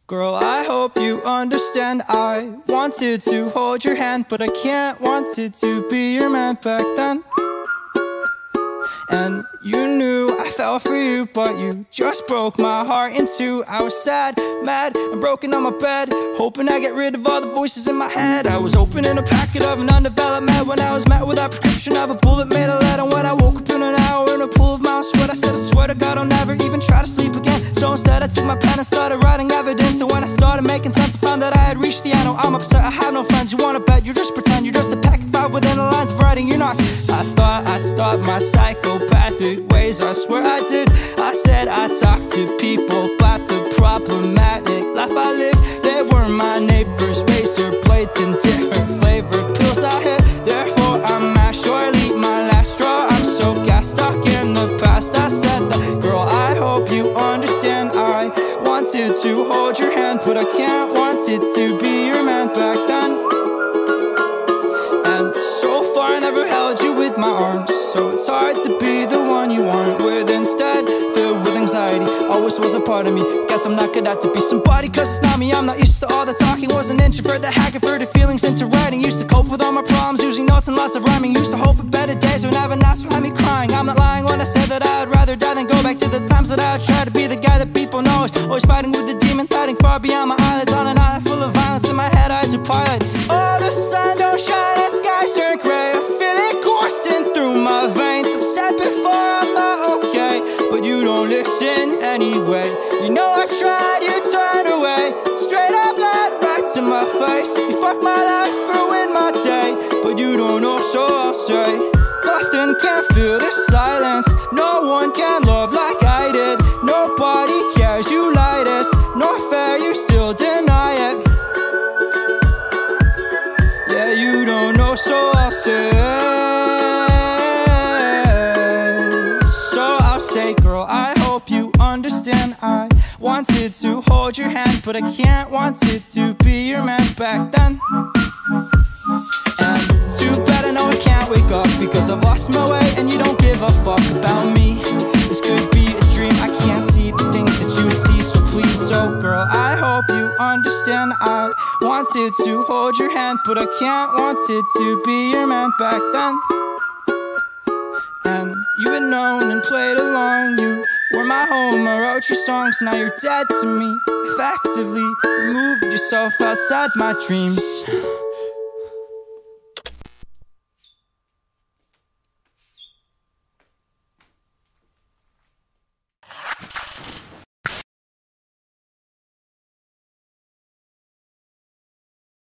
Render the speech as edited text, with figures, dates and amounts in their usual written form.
Girl, I hope you understand. I wanted to hold your hand, but I can't. Wanted to be your man back then. And you knew I fell for you, but you just broke my heart in two. I was sad, mad, and broken on my bed, hoping I get rid of all the voices in my head. I was opening a packet of an undeveloped med when I was met with that prescription of a bullet made of lead. And when I woke up in an hour in a pool of my sweat, I said, I swear to God I'll never even try to sleep again. So instead I took my pen and started writing evidence. And when I started making sense, I found that I had reached the end. Oh, I'm upset, I have no friends. You wanna bet, you just pretend. You're just a pack of five within the lines of writing. You're not. I thought I stopped my psychopathic ways, I swear I did. I said I talked to people about the problematic life I lived. They were my neighbors, razor blades and different flavored pills I hit. Therefore I'm mad, surely my last straw. I'm so gassed, stuck in the past. I said that, girl, I hope you understand. I wanted to hold your hand, but I can't. Wanted to be your man back then. And so far I never held you with my arms, so it's hard to be the one you aren't with. Instead, filled with anxiety, always was a part of me. Guess I'm not good at to be somebody, cause it's not me. I'm not used to all the talking, was an introvert that had converted feelings into writing. Used to cope with all my problems, using notes and lots of rhyming. Used to hope for better days when having nights behind me crying. I'm not lying when I say that I'd rather die than go back to the times that I'd try to be the guy that people know is always fighting with the demons, hiding far beyond my eyelids. On an island full of violence, in my head I do pilots. Oh, the sun don't shine, the skies turn gray. I feel it coursing through my veins. I've said before I'm not okay, but you don't listen anyway. You know I tried, you turned away. Straight up lied right to my face. You fucked my life, ruined my day, but you don't know, so I'll say nothing can fill this silence. No one can love like I did. Nobody cares, you lied, it's not fair, you still deny it. Yeah, you don't know, so I'll say. Girl, I hope you understand. I wanted to hold your hand, but I can't. Wanted to be your man back then. And too bad I know I can't wake up, because I've lost my way and you don't give a fuck about me. This could be a dream, I can't see the things that you see, so please. So girl, I hope you understand. I wanted to hold your hand, but I can't. Wanted to be your man back then. And you had known and played along. You were my home, I wrote your songs. Now you're dead to me. Effectively removed yourself outside my dreams.